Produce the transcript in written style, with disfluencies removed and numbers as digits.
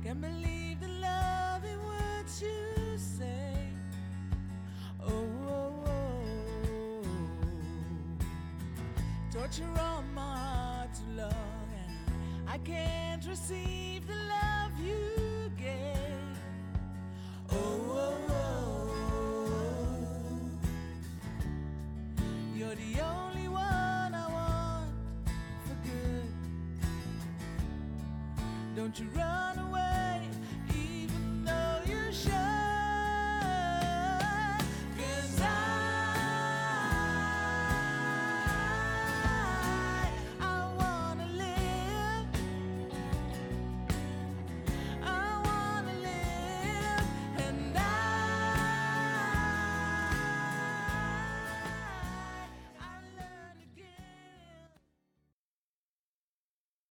Can't believe the loving words you say. Oh, oh, oh. Torture on my heart too long, and I can't receive the love you gave. Oh, oh, oh. You're the only one I want for good. Don't you run away.